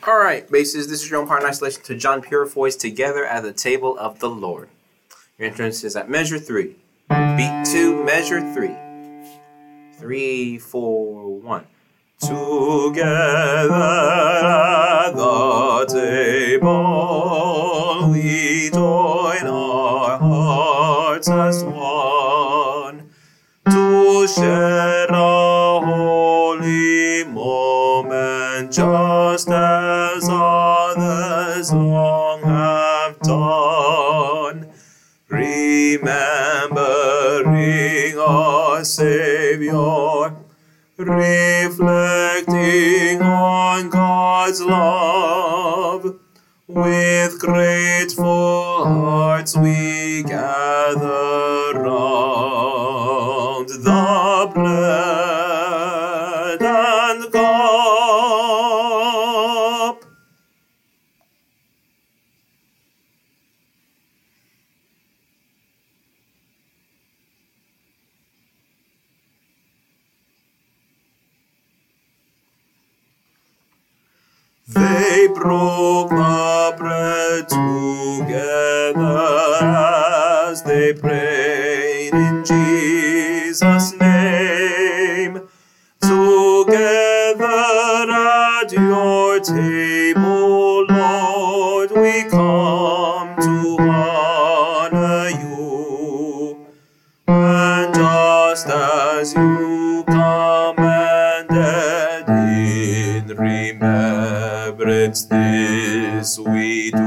All right, bases, this is your own part in isolation to John Purifoy's Together at the Table of the Lord. Your entrance is at measure 3. Beat 2, measure 3. 3, 4, 1. Together at the table, we join our hearts as one to share a holy moment, just as others long have done, remembering our Savior, reflecting on God's love. With grateful hearts we gather round the bread and cup. They broke the bread together as they prayed in Jesus' name. Together at your table, Lord, we come to honor you. And just as you commanded, in remembrance this we do.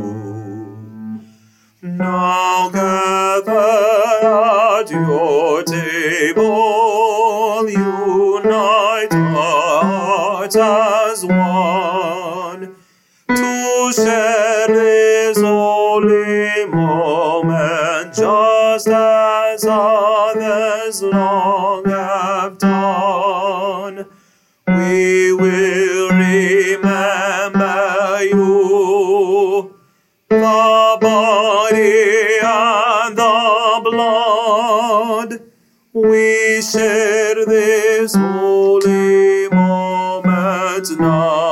Now gather at your table, unite hearts as one, to share this holy moment, just as others long have done. We will remember you, the body and the blood. We share this holy moment now.